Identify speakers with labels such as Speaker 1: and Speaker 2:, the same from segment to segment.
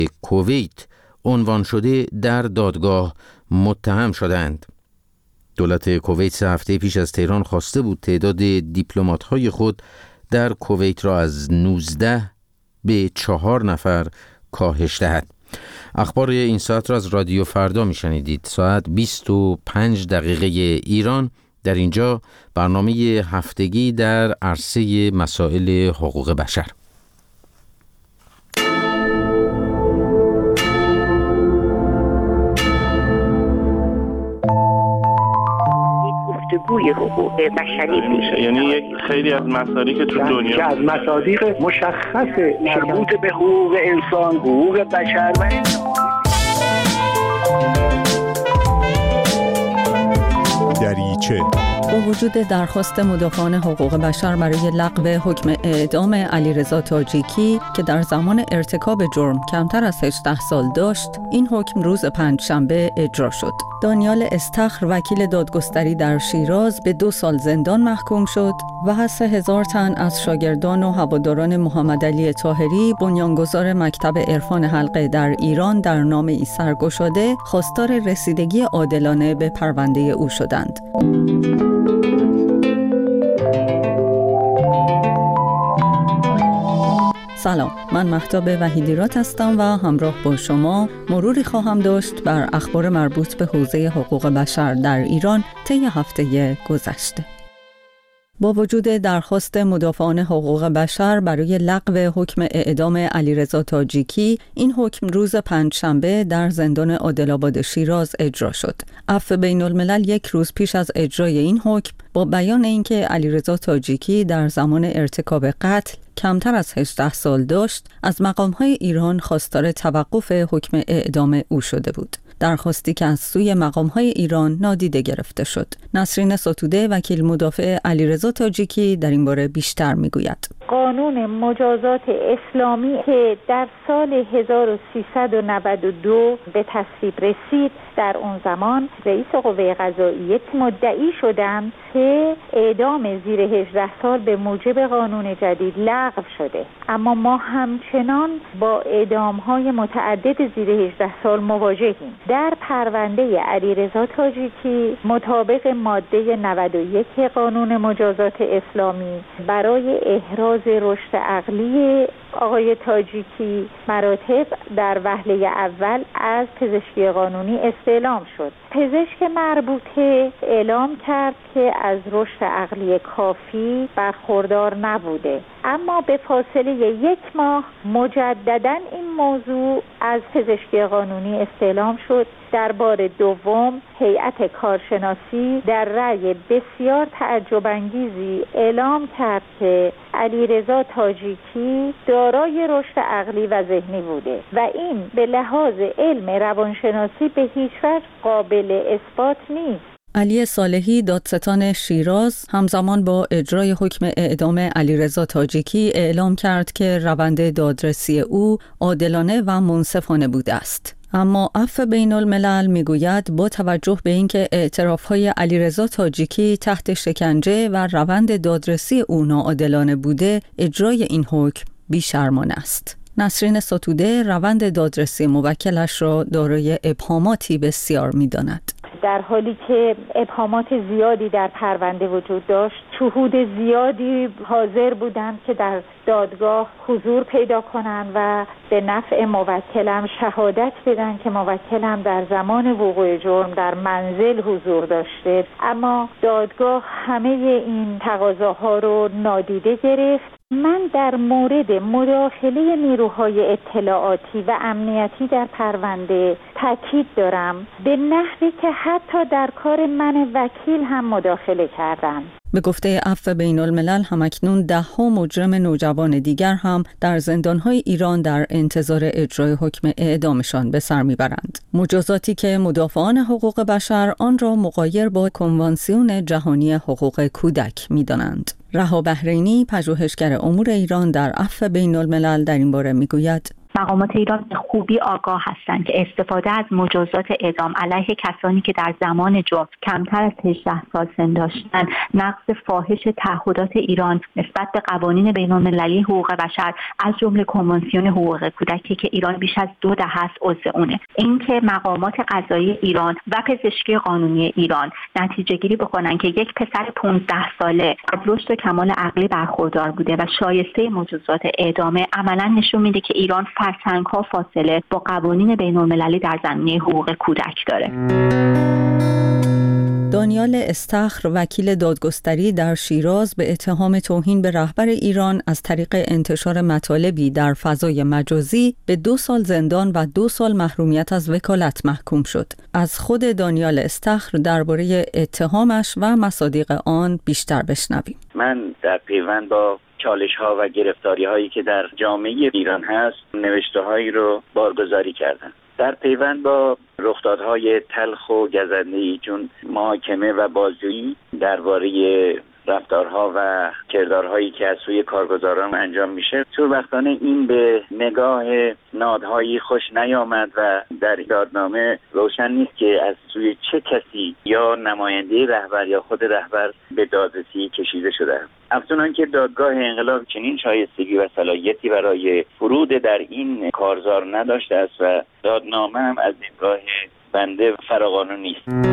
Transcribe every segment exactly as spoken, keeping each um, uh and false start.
Speaker 1: کویت عنوان شده در دادگاه متهم شدند. دولت کویت سه هفته پیش از تهران خواسته بود تعداد دیپلمات‌های خود در کویت را از نوزده به چهار نفر کاهش دهد. اخبار این ساعت را از رادیو فردا میشنیدید. ساعت بیست و پنج دقیقه ایران. در اینجا برنامه هفتگی در عرصه مسائل حقوق بشر.
Speaker 2: گفتگوی حقوق بشری میشه،
Speaker 3: یعنی یک خیلی از مصادیق که تو دنیا
Speaker 4: که از مصادیق مشخص مربوط به حقوق انسان، حقوق بشر و
Speaker 5: دریچه.
Speaker 6: با وجود درخواست مدافعان حقوق بشر برای لغو حکم اعدام علیرضا تاجیکی که در زمان ارتکاب جرم کمتر از هجده سال داشت، این حکم روز پنجشنبه اجرا شد. دانیال استخر وکیل دادگستری در شیراز به دو سال زندان محکوم شد و سه هزار تن از شاگردان و هواداران محمد علی طاهری بنیانگذار مکتب عرفان حلقه در ایران در نامه‌ای سرگشاده خواستار رسیدگی عادلانه به پرونده او شدند. سلام، من مهتاب وحیدیرات هستم و همراه با شما مروری خواهم داشت بر اخبار مربوط به حوزه حقوق بشر در ایران طی هفته گذشته. با وجود درخواست مدافعان حقوق بشر برای لغو حکم اعدام علیرضا تاجیکی، این حکم روز پنجشنبه در زندان عادل‌آباد شیراز اجرا شد. عفو بین الملل یک روز پیش از اجرای این حکم با بیان اینکه علیرضا تاجیکی در زمان ارتکاب قتل کمتر از هجده سال داشت، از مقام‌های ایران خواستار توقف حکم اعدام او شده بود. درخواستی که از سوی مقام‌های ایران نادیده گرفته شد. نسرین ستوده وکیل مدافع علیرضا تاجیکی در این باره بیشتر میگوید.
Speaker 7: قانون مجازات اسلامی که در سال هزار و سیصد و نود و دو به تصویب رسید، در اون زمان رئیس قوه قضاییه مدعی شدند که اعدام زیر هجده سال به موجب قانون جدید لغو شده، اما ما همچنان با اعدام‌های متعدد زیر هجده سال مواجهیم. در پرونده علیرضا تاجیکی مطابق ماده نود و یک قانون مجازات اسلامی برای احراز رشد عقلی آقای تاجیکی مراتب در وهله اول از پزشکی قانونی استعلام شد. پزشک مربوطه اعلام کرد که از رشد عقلی کافی برخوردار نبوده، اما به فاصله یک ماه مجدداً این موضوع از پزشکی قانونی استعلام شد. در بار دوم هیئت کارشناسی در رأی بسیار تعجب انگیزی اعلام کرد که علیرضا تاجیکی دارای رشد عقلی و ذهنی بوده و این به لحاظ علم روانشناسی به هیچ وجه قابل اثبات نیست.
Speaker 6: علی صالحی دادستان شیراز همزمان با اجرای حکم اعدام علیرضا تاجیکی اعلام کرد که روند دادرسی او عادلانه و منصفانه بوده است. اما عفو بین الملل میگوید با توجه به اینکه اعتراف‌های علیرضا تاجیکی تحت شکنجه و روند دادرسی او ناعادلانه بوده، اجرای این حکم بی‌شرمانه است. نسرین ستوده روند دادرسی موکلش را دارای ابهاماتی بسیار می‌داند.
Speaker 7: در حالی که ابهامات زیادی در پرونده وجود داشت، شهود زیادی حاضر بودند که در دادگاه حضور پیدا کنند و به نفع موکلم شهادت بدن که موکلم در زمان وقوع جرم در منزل حضور داشته، اما دادگاه همه این تقاضاها رو نادیده گرفت. من در مورد مداخله نیروهای اطلاعاتی و امنیتی در پرونده تاکید دارم، به نحوی که حتی در کار من وکیل هم مداخله کردند.
Speaker 6: به گفته عفو بین الملل همکنون ده ها مجرم نوجوان دیگر هم در زندانهای ایران در انتظار اجرای حکم اعدامشان به سر میبرند. مجازاتی که مدافعان حقوق بشر آن را مغایر با کنوانسیون جهانی حقوق کودک میدانند. رها بحرینی پژوهشگر امور ایران در عفو بین الملل در این باره میگوید:
Speaker 8: مقامات ایران به خوبی آگاه هستند که استفاده از مجازات اعدام علیه کسانی که در زمان جرم کمتر از هجده سال سن داشتند نقض فاحش تعهدات ایران نسبت به قوانین بین‌المللی حقوق بشر از جمله کنوانسیون حقوق کودک که ایران بیش از دو دهه است عضو اونه. اینکه مقامات قضایی ایران و پزشکی قانونی ایران نتیجه گیری بکنن که یک پسر پانزده ساله از رشد و کمال عقلی برخوردار بوده و شایسته مجازات اعدامه، عملا نشون میده که ایران فرسنگ‌ها فاصله با قوانین بین‌المللی در زمینه حقوق کودک داره.
Speaker 6: دانیال استخر، وکیل دادگستری در شیراز، به اتهام توهین به رهبر ایران از طریق انتشار مطالبی در فضای مجازی به دو سال زندان و دو سال محرومیت از وکالت محکوم شد. از خود دانیال استخر درباره اتهامش و مصادیق آن بیشتر بشنویم.
Speaker 9: من در پیوند با چالش ها و گرفتاری هایی که در جامعه ایران هست نوشته هایی رو بارگذاری کردم. در پیوند با رخدادهای تلخ و گزنده‌ای، چون محاکمه و بازجویی درباره رفتارها و کردارهایی که از سوی کارگزاران انجام میشه، شوربختانه این به نگاه نادهایی خوش نیامد و در دادنامه روشن نیست که از سوی چه کسی یا نماینده رهبر یا خود رهبر به دادرسی کشیده شده. افزون که دادگاه انقلاب چنین شایستگی و صلاحیتی برای فرود در این کارزار نداشته است و دادنامه هم از دیدگاه بنده فراقانونی است.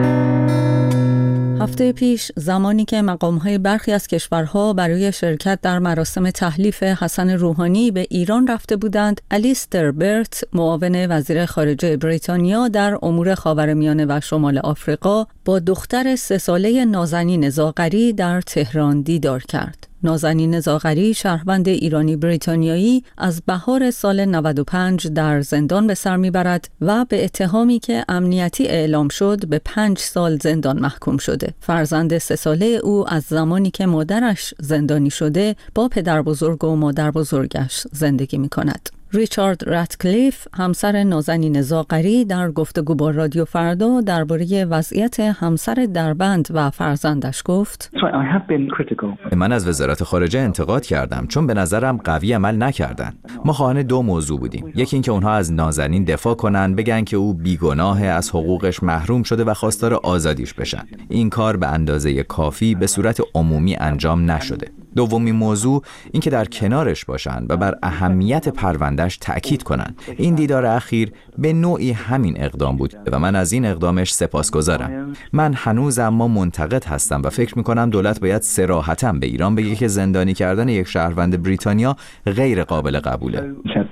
Speaker 6: هفته پیش زمانی که مقام‌های برخی از کشورها برای شرکت در مراسم تحلیف حسن روحانی به ایران رفته بودند، الیستر برت، معاون وزیر خارجه بریتانیا در امور خاورمیانه و شمال آفریقا، با دختر سه ساله نازنین زاغری در تهران دیدار کرد. نازنین زاغری، شهروند ایرانی بریتانیایی، از بهار سال نود و پنج در زندان به سر میبرد و به اتهامی که امنیتی اعلام شد به پنج سال زندان محکوم شده. فرزند سه ساله او از زمانی که مادرش زندانی شده با پدر بزرگ و مادر بزرگش زندگی می کند. ریچارد راتکلیف، همسر نازنین زاغری، در گفتگو با رادیو فردا درباره وضعیت همسر دربند و فرزندش گفت:
Speaker 10: من از وزارت خارجه انتقاد کردم چون به نظرم قوی عمل نکردن. ما خواهان دو موضوع بودیم. یکی این که اونها از نازنین دفاع کنن، بگن که او بیگناه، از حقوقش محروم شده و خواستار آزادیش بشن. این کار به اندازه کافی به صورت عمومی انجام نشده. دومی موضوع این که در کنارش باشن و بر اهمیت پروندهش تأکید کنن. این دیدار اخیر به نوعی همین اقدام بود و من از این اقدامش سپاسگزارم. من هنوز اما منتقد هستم و فکر میکنم دولت باید صراحتاً به ایران بگه که زندانی کردن یک شهروند بریتانیا غیر قابل قبوله.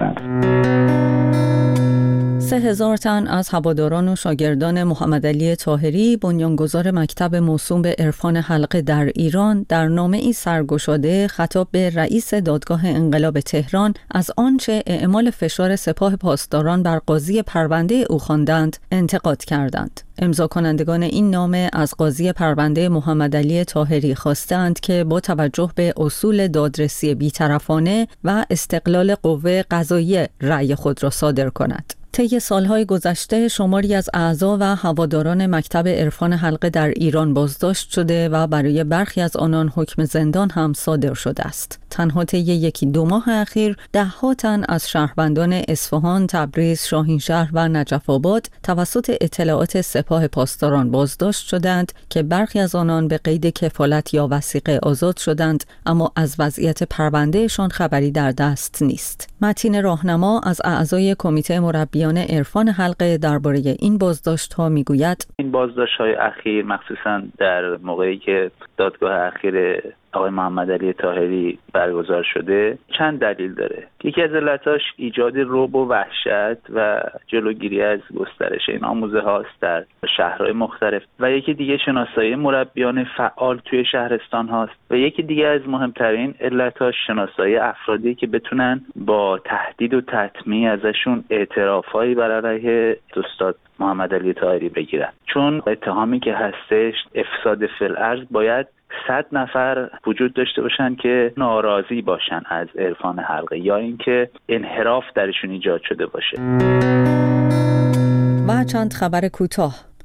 Speaker 6: سه هزار تن از هواداران و شاگردان محمد علی طاهری، بنیانگذار مکتب موسوم به عرفان حلقه در ایران، در نامه‌ای سرگشاده خطاب به رئیس دادگاه انقلاب تهران از آنچه اعمال فشار سپاه پاسداران بر قاضی پرونده او خواندند انتقاد کردند. امضا کنندگان این نامه از قاضی پرونده محمد علی طاهری خواستند که با توجه به اصول دادرسی بی‌طرفانه و استقلال قوه قضاییه رأی خود را صادر کند. طی سالهای گذشته شماری از اعضا و هواداران مکتب عرفان حلقه در ایران بازداشت شده و برای برخی از آنان حکم زندان هم صادر شده است. تنها طی یکی دو ماه اخیر ده ها تن از شهروندان اصفهان، تبریز، شاهینشهر و نجف آباد توسط اطلاعات سپاه پاسداران بازداشت شدند که برخی از آنان به قید کفالت یا وثیقه آزاد شدند، اما از وضعیت پروندهشان خبری در دست نیست. متین راهنما از اعضای کمیته مربیان عرفان حلقه درباره این بازداشت‌ها میگوید:
Speaker 11: این بازداشت‌های اخیر مخصوصاً در موقعی که دادگاه اخیر آقای محمد علی طاهری برگزار شده چند دلیل داره. یکی از علتاش ایجاد رعب و وحشت و جلوگیری از گسترش این آموزه هاست در شهرهای مختلف و یکی دیگه شناسایی مربیان فعال توی شهرستان هاست و یکی دیگه از مهمترین علتاش شناسایی افرادی که بتونن با تهدید و تطمیع ازشون اعترافایی بر علیه استاد محمد علی طاهری بگیرن، چون اتهامی که هستش افساد فی الارض باید صد نفر وجود داشته باشن که ناراضی باشن از عرفان حلقه یا اینکه انحراف درشون ایجاد شده باشه.
Speaker 6: و چند خبر کوتاه.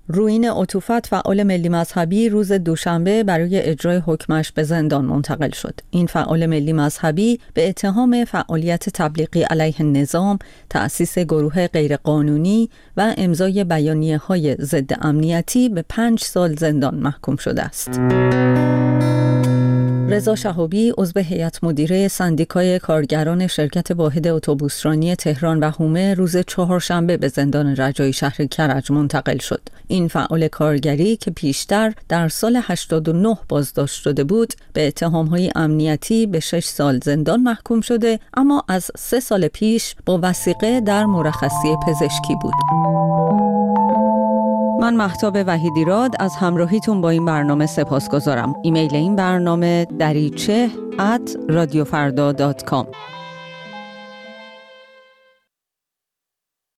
Speaker 6: روین عطوفت، فعال ملی مذهبی، روز دوشنبه برای اجرای حکمش به زندان منتقل شد. این فعال ملی مذهبی به اتهام فعالیت تبلیغی علیه نظام، تأسیس گروه غیرقانونی و امضای بیانیه‌های ضد امنیتی به پنج سال زندان محکوم شده است. رضا شهابی، عضو هیئت مدیره سندیکای کارگران شرکت واحد اتوبوسرانی تهران و حومه، روز چهارشنبه به زندان رجایی شهر کرج منتقل شد. این فعال کارگری که پیشتر در سال هشتاد و نه بازداشت شده بود، به اتهام‌های امنیتی به شش سال زندان محکوم شده، اما از سه سال پیش با وثیقه در مرخصی پزشکی بود. من مهتاب وحیدیراد از همراهیتون با این برنامه سپاسگزارم. ایمیل این برنامه دریچه ات رادیو فردا دات کام.